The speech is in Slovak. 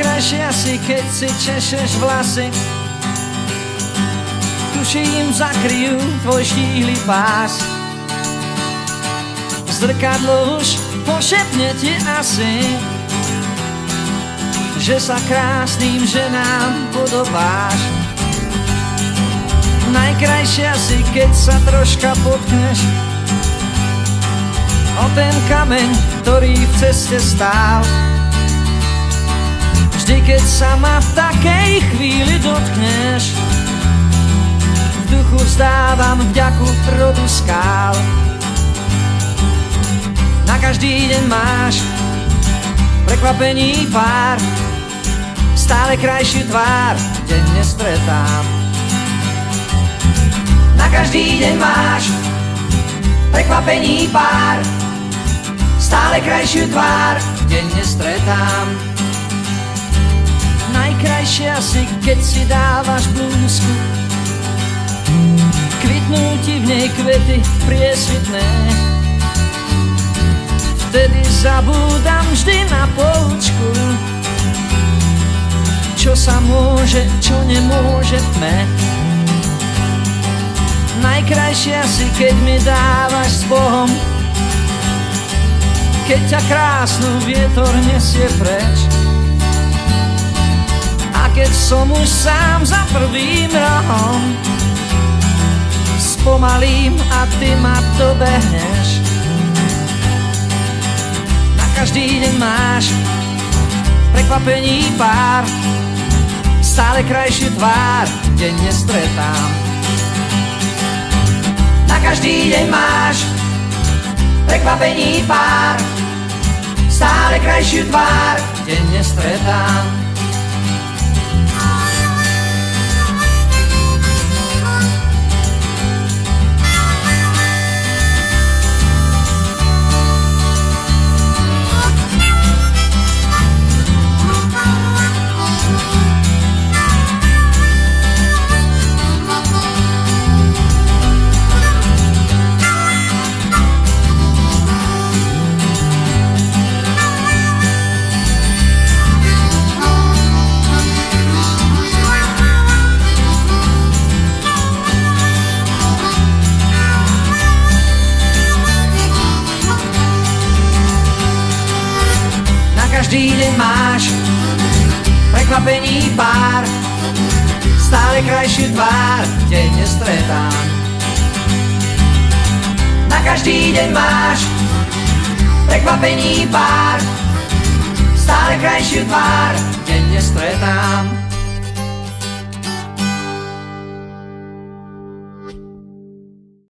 Najkrajšie asi, keď si češeš vlasy, tuším zakryjú tvoj štíhly pás. Zrkadlo už pošepne ti asi, že sa krásnym ženám podobáš. Najkrajšie asi, keď sa troška potkneš o ten kameň, ktorý v ceste stál. Vždy, keď sa ma v takej chvíli dotkneš, v duchu vzdávam vďaku rodu skál. Na každý deň máš prekvapení pár, stále krajšiu tvár denne stretám. Na každý deň máš prekvapení pár, stále krajšiu tvár denne stretám. Najkrajšie asi, keď si dávaš blúzku, kvitnú ti v nej kvety priesvitné. Vtedy zabúdam vždy na poučku, čo sa môže, čo nemôže v tme. Najkrajšie asi, keď mi dávaš s Bohom, keď ťa krásnu vietor nesie preč. A keď som už sám za prvým rohom, spomalím a ty ma dobehneš. Na každý deň máš prekvapení pár, stále krajšiu tvár denne stretám. Na každý deň máš prekvapení pár, stále krajšiu tvár denne stretám. Každý deň máš prekvapení pár, stále krajšiu tvár denne stretám. Na každý deň máš prekvapení pár, stále krajšiu tvár denne stretám.